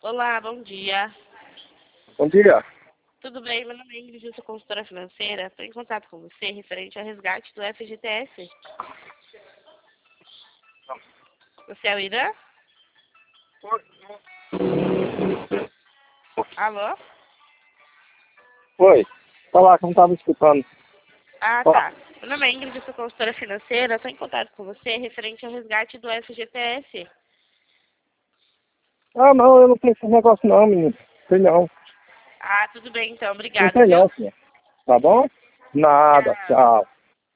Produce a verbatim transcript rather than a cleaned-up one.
Olá, bom dia. Bom dia. Tudo bem? Meu nome é Ingrid, eu sou consultora financeira. Estou em contato com você referente ao resgate do F G T S. Você é o Irã? Alô? Oi. Falar que não estava escutando. Ah, Ó, tá. Meu nome é Ingrid, eu sou consultora financeira. Estou em contato com você referente ao resgate do F G T S. Ah, não, eu não tenho esse negócio não, menino. Sei não. Ah, tudo bem então. Não Obrigada, sei viu? não, senhor. Tá bom? Nada. Tchau. Tchau.